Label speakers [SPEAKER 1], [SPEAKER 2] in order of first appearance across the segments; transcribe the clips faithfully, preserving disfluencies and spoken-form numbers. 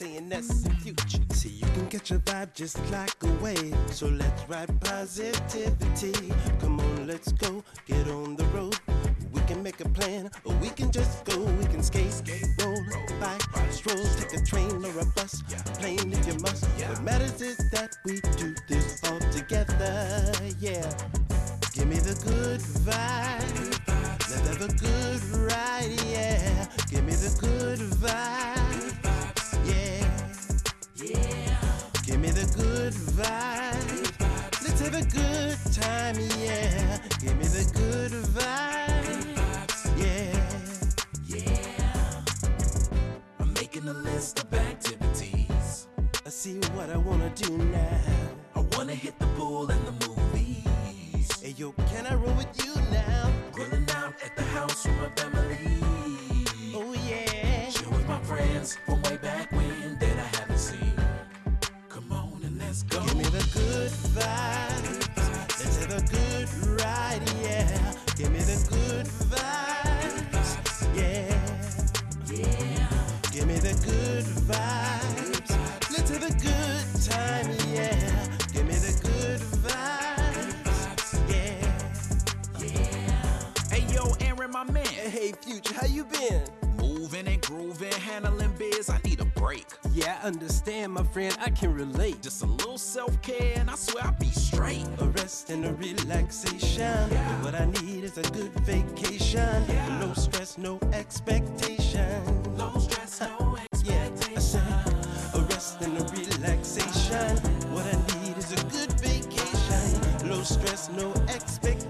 [SPEAKER 1] saying that's the future. See, you can catch a vibe just like a wave. So let's ride positivity. Come on, let's go, get on the road. We can make a plan, or we can just go. We can skate, skate, roll, bike, stroll, take a train or a bus, plane if you must. What matters is that we do this all together, yeah. Give me the good vibe, let's have a good ride, yeah. Give me the good vibe, yeah, yeah. Give me the good vibe, let's have a good time, yeah. Give me the good vibe, yeah, yeah.
[SPEAKER 2] I'm making a list of activities.
[SPEAKER 1] I see what I wanna do now.
[SPEAKER 2] I wanna hit the pool and the movies.
[SPEAKER 1] Hey yo, can I roll with you now?
[SPEAKER 2] Grilling out at the house with my family.
[SPEAKER 1] Oh yeah.
[SPEAKER 2] Chill with my friends from way back when that I haven't seen. Come on and let's go.
[SPEAKER 1] Give me the good vibes. Let's have a good ride, yeah. Give me the good vibes, yeah, yeah. Give me the good vibes. Let's have a good time, yeah. Give me the good vibes, yeah, yeah.
[SPEAKER 2] Hey yo, Aaron, my man.
[SPEAKER 1] Hey, Future, how you been?
[SPEAKER 2] Moving and grooving, handling biz, I need a break.
[SPEAKER 1] Yeah, I understand, my friend, I can relate.
[SPEAKER 2] Just a little self-care and I swear I'll be straight.
[SPEAKER 1] A rest and a relaxation, yeah. What I need is a good vacation, yeah. No stress, no expectation.
[SPEAKER 2] No stress, no expectation.
[SPEAKER 1] Yeah, I said a rest and a relaxation. What I need is a good vacation. No stress, no expectation.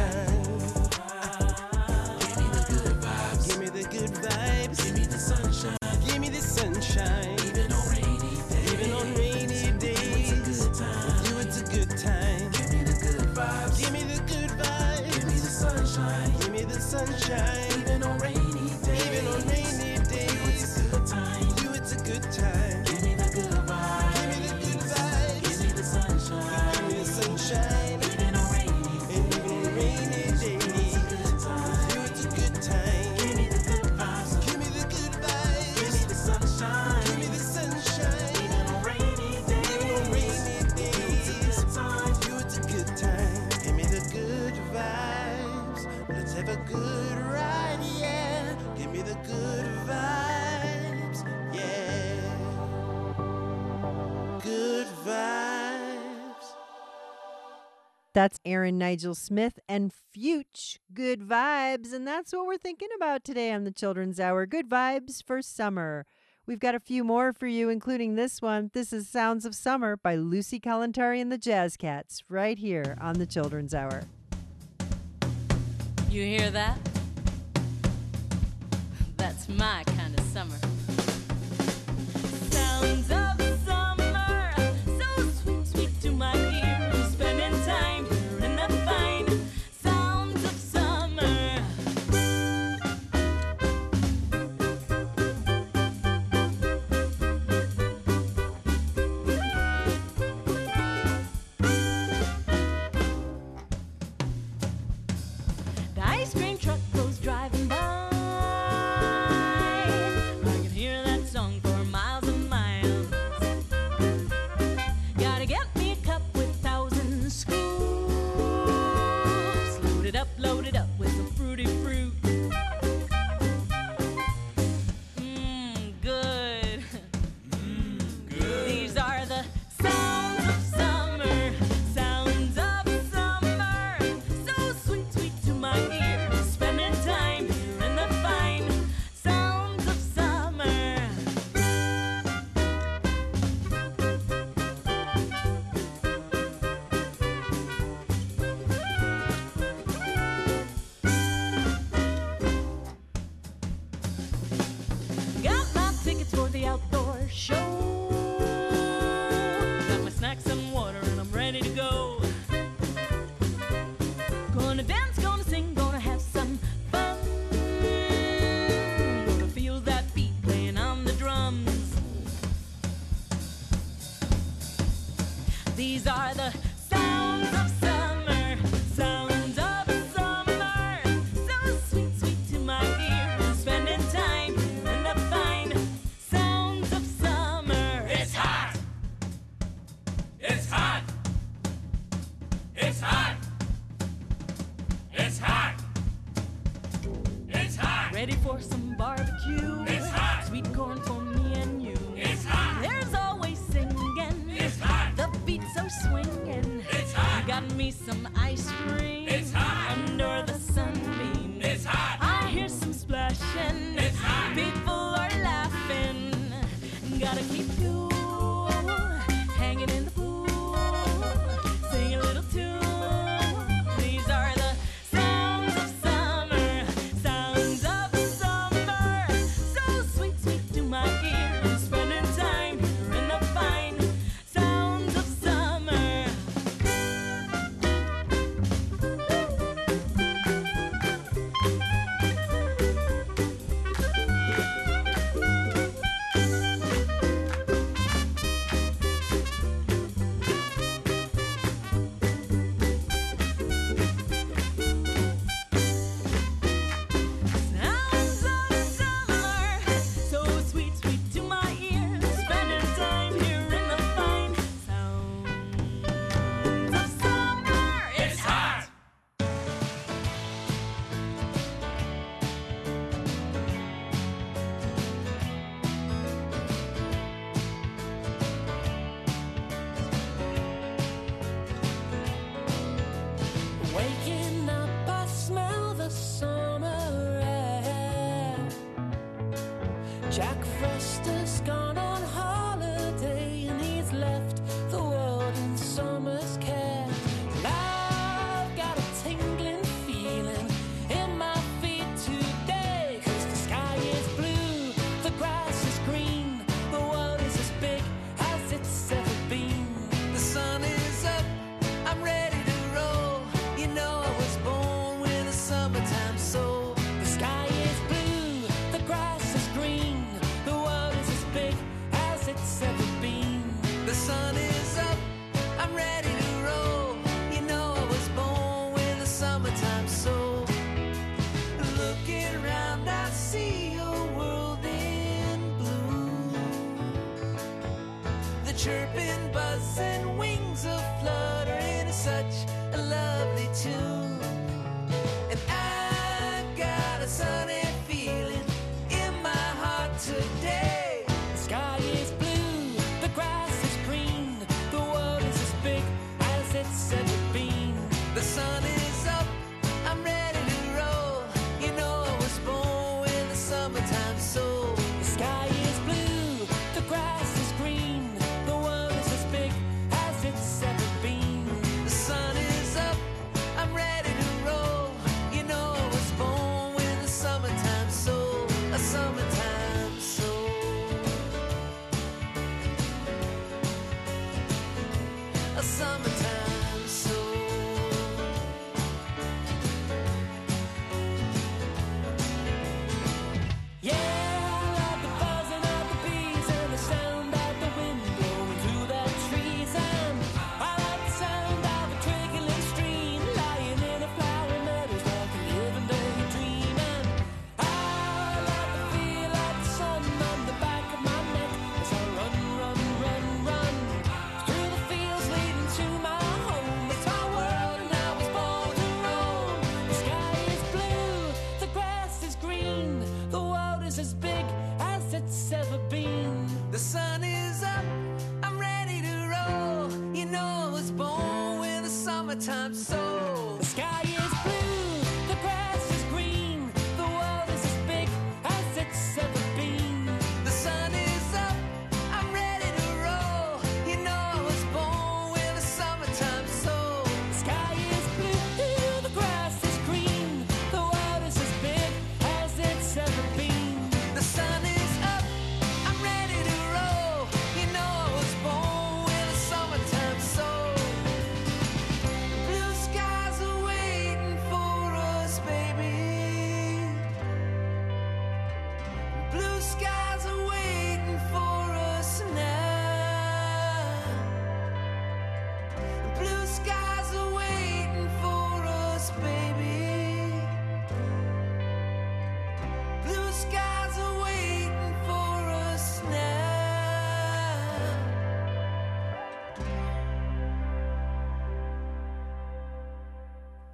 [SPEAKER 2] Give me the good vibes.
[SPEAKER 1] Give me the good vibes.
[SPEAKER 2] Give me the sunshine.
[SPEAKER 1] Give me the sunshine.
[SPEAKER 2] Even on rainy days.
[SPEAKER 1] Even on rainy days.
[SPEAKER 2] It's a good time.
[SPEAKER 1] With you it's a good time.
[SPEAKER 2] Give me the good vibes.
[SPEAKER 1] Give me the good vibes.
[SPEAKER 2] Give me the sunshine.
[SPEAKER 1] Give me the sunshine.
[SPEAKER 2] Even on rainy days.
[SPEAKER 1] Even on rainy days.
[SPEAKER 2] It's a good time.
[SPEAKER 1] With you it's a good time.
[SPEAKER 2] Give me the good vibes.
[SPEAKER 1] Give me the good vibes.
[SPEAKER 2] Give me the sunshine.
[SPEAKER 1] Give me the sunshine.
[SPEAKER 2] Even on rainy
[SPEAKER 1] And even on rainy days.
[SPEAKER 2] It's a good time.
[SPEAKER 1] With you it's a good time.
[SPEAKER 2] Give me the good vibes.
[SPEAKER 1] Give me the good
[SPEAKER 2] Give
[SPEAKER 1] vibes.
[SPEAKER 2] me the sunshine.
[SPEAKER 1] Give me the sunshine.
[SPEAKER 2] Even on rainy days.
[SPEAKER 1] Even on rainy days.
[SPEAKER 2] It's a good time.
[SPEAKER 1] With you it's a good time. Give me the good vibes. Let's have a good ride, yeah. Give me the good vibes, yeah. Good vibes.
[SPEAKER 3] That's Aaron Nigel Smith and Fuchs, Good Vibes. And that's what we're thinking about today on the Children's Hour. Good vibes for summer. We've got a few more for you, including this one. This is Sounds of Summer by Lucy Kalantari and the Jazz Cats, right here on the Children's Hour.
[SPEAKER 4] You hear that? That's my kind of summer. Sounds of summer, so sweet, sweet to my ears. Spending time hearing the fine sounds of summer. The ice cream truck goes driving by. I can hear that song for miles and miles.
[SPEAKER 2] It's hot. It's hot. It's hot.
[SPEAKER 4] Ready for some barbecue?
[SPEAKER 2] It's hot.
[SPEAKER 4] Sweet corn for me and you.
[SPEAKER 2] It's hot.
[SPEAKER 4] There's always singing.
[SPEAKER 2] It's hot.
[SPEAKER 4] The beat so swinging.
[SPEAKER 2] It's hot.
[SPEAKER 4] You got me some ice cream.
[SPEAKER 2] It's hot.
[SPEAKER 4] Under the sunbeam.
[SPEAKER 2] It's hot.
[SPEAKER 4] I hear some splashing.
[SPEAKER 2] It's hot.
[SPEAKER 4] People are laughing. Gotta keep cool. Hanging in the pool. Sing a little tune. These are the sounds of summer. Sounds of summer. So sweet, sweet to my ear. Spending time here in the fine sounds of summer. Sounds of summer, so sweet, sweet to my ear. Spending time here in the fine sounds of summer.
[SPEAKER 2] It's hot.
[SPEAKER 5] Waking up, I smell the summer air. Jack Frost has gone on holiday and he's left the world in summer's care. And I've got a tingling feeling in my feet today, 'cause the sky is blue, the grass is green, the world is as big as it's ever been. The sun is up, I'm ready to roll. You know I was born with a summertime soul. The sky is blue, the grass is green, the world is as big as it's ever been. The sun is up, I'm ready to roll. You know I was born with a summertime soul. Looking around, I see a world in bloom. The chirping, buzzing, wings are fluttering, such a lovely tune. And I've got a sunny feeling in my heart today. The sky is blue, the grass is green, the world is as big as it's ever been. The sun is up, I'm ready to roll. You know I was born with a summertime soul. The sky is blue, the grass is green, the world is as big as it's ever been. The sun is up, I'm ready to roll. You know I was born with a summertime soul, a summertime soul, a summertime soul. Yeah, I love the buzzing of the bees and the sound of the wind blowing through the trees. And I like the sound of a trickling stream lying in a flower meadow like a living daydream. And I love the feel of the sun on the back of my neck as I run, run, run, run through the fields leading to my home. It's my world and I was born to roam. The sky is blue, the grass is green, the world is as big as it's ever been. The sun is up, I'm ready to roll. You know I was born with a summertime soul. The sky is blue, the grass is green, the world is as big as it's ever been. The sun is up, I'm ready to roll. You know I was born with a summertime soul. The sky is blue, the grass is green, the world is as big as it's ever been. The sun is up, I'm ready to roll. You know I was born with a summertime soul. Blue skies are way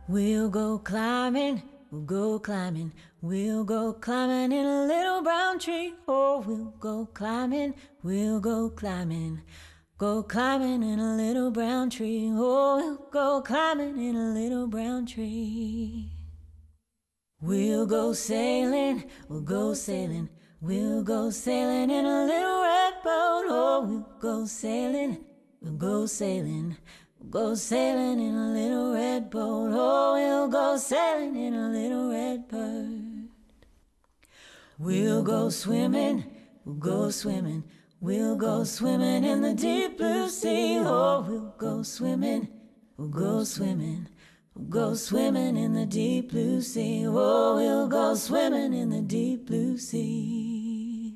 [SPEAKER 6] We'll go climbing, we'll go climbing, we'll go climbing in a little brown tree. Oh, we'll go climbing, we'll go climbing, go climbing in a little brown tree. Oh, we'll go climbing in a little brown tree. We'll go sailing, we'll go sailing, we'll go sailing in a little red boat. Oh, we'll go sailing, we'll go sailing, we'll go sailing in a little red boat. Oh, we'll go sailing in a little red bird. We'll go swimming, we'll go swimming, we'll go swimming in the deep blue sea. Oh, we'll go swimming, we'll go swimming, we'll go swimming in the deep blue sea. Oh, we'll go swimming in the deep blue sea.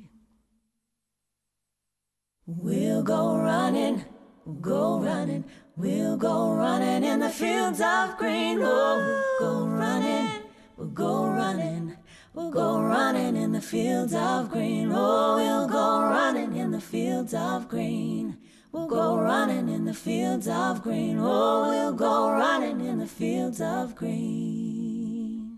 [SPEAKER 6] We'll go running, we'll go running, we'll go running in the fields of green. Oh, we'll go running, we'll go running, we'll go running in the fields of green. Oh, we'll go running in the fields of green. We'll go running in the fields of green. Oh, we'll go running in the fields of green.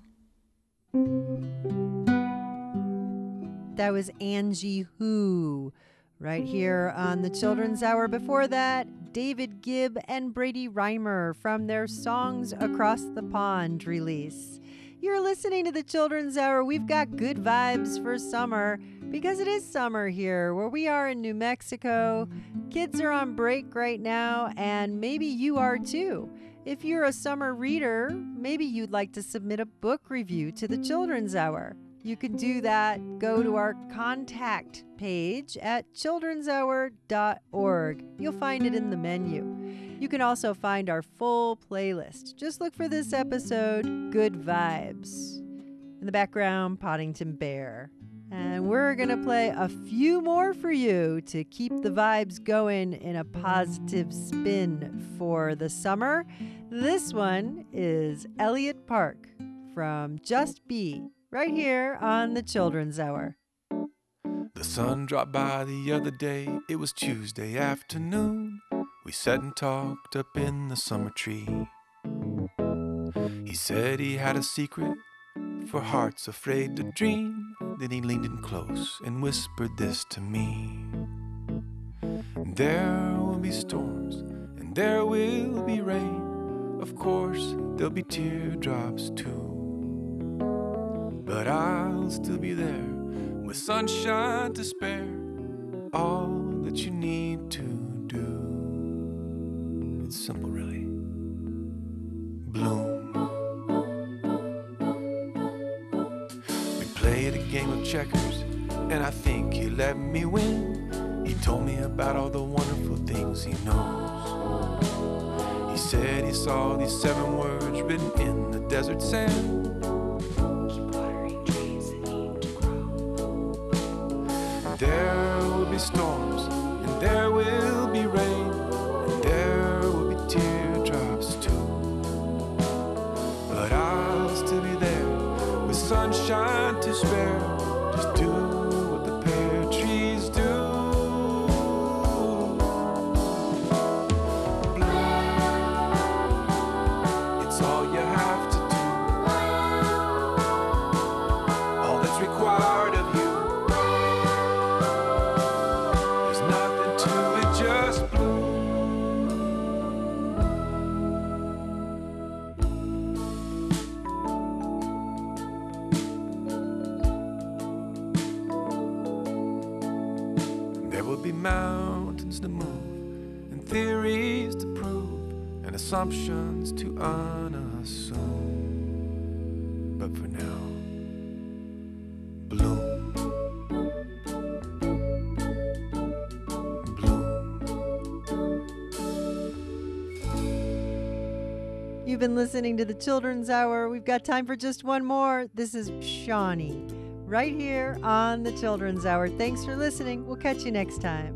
[SPEAKER 3] That was Angie Who, right here on the Children's Hour. Before that, David Gibb and Brady Reimer from their Songs Across the Pond release. You're listening to the Children's Hour. We've got good vibes for summer because it is summer here where we are in New Mexico. Kids are on break right now, and maybe you are too. If you're a summer reader, maybe you'd like to submit a book review to the Children's Hour. You can do that. Go to our contact page at children's hour dot org. You'll find it in the menu. You can also find our full playlist. Just look for this episode, Good Vibes. In the background, Poddington Bear. And we're going to play a few more for you to keep the vibes going in a positive spin for the summer. This one is Elliott Park from Just Be, right here on the Children's Hour.
[SPEAKER 7] The sun dropped by the other day, it was Tuesday afternoon. We sat and talked up in the summer tree. He said he had a secret for hearts afraid to dream. Then he leaned in close and whispered this to me. There will be storms and there will be rain. Of course there'll be teardrops too. But I'll still be there with sunshine to spare. All that you need to do. It's simple, really. Bloom. We played a game of checkers, and I think he let me win. He told me about all the wonderful things he knows. He said he saw these seven words written in the desert sand. There will be storms, and there will be rain, and there will be teardrops too. But I'll still be there with sunshine to spare. Just do what the pear trees do. Bloom. It's all you have to do. All that's required of you. Mountains to move, and theories to prove, and assumptions to unassume. But for now, bloom. Bloom.
[SPEAKER 3] You've been listening to the Children's Hour. We've got time for just one more. This is Shawnee, right here on the Children's Hour. Thanks for listening. We'll catch you next time.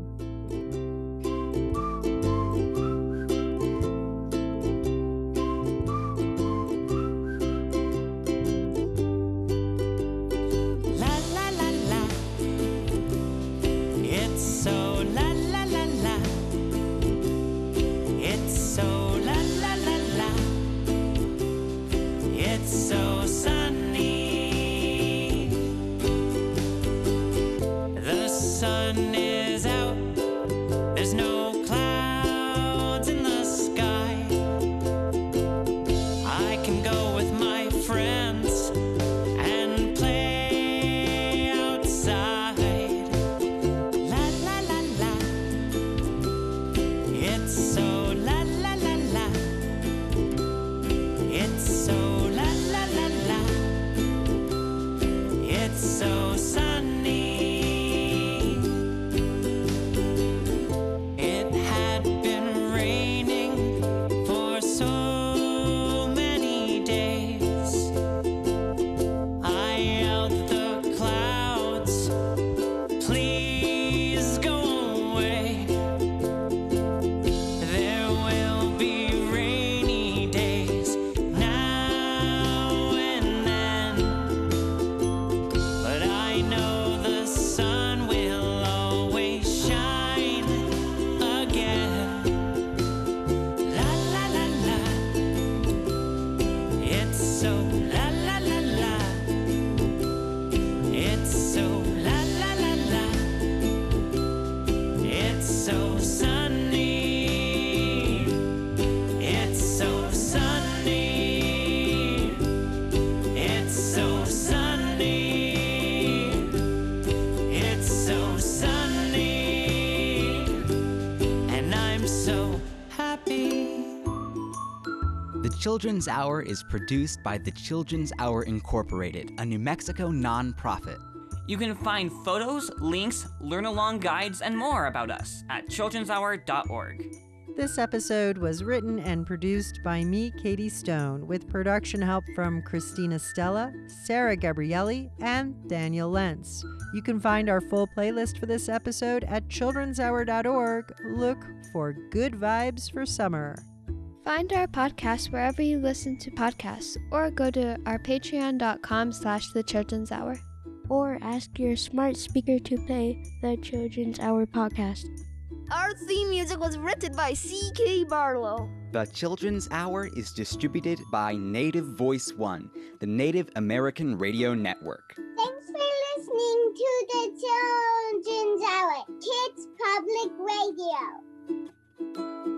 [SPEAKER 5] La la la la. It's so la la la la. It's so la la la la. can go with my friends and play outside. La la la la. It's so la la la la. It's so la la la la. It's so sunny. It had been raining for so many days. I yelled at the clouds, please go away. There will be rainy days now and then, but I know the sun will always shine again. La la la la. It's so la la la la. It's so la la la la. It's so sunny. It's so sunny. It's so sunny. It's so sunny. And I'm so happy.
[SPEAKER 8] The Children's Hour is produced by the Children's Hour Incorporated, a New Mexico nonprofit.
[SPEAKER 9] You can find photos, links, learn-along guides, and more about us at children's hour dot org.
[SPEAKER 3] This episode was written and produced by me, Katie Stone, with production help from Christina Stella, Sarah Gabrielli, and Daniel Lentz. You can find our full playlist for this episode at children's hour dot org. Look for Good Vibes for Summer.
[SPEAKER 10] Find our podcast wherever you listen to podcasts, or go to our patreon.com slash the Children's Hour.
[SPEAKER 11] Or ask your smart speaker to play the Children's Hour podcast.
[SPEAKER 12] Our theme music was written by C K Barlow.
[SPEAKER 8] The Children's Hour is distributed by Native Voice One, the Native American Radio Network.
[SPEAKER 13] Thanks for listening to the Children's Hour, Kids Public Radio.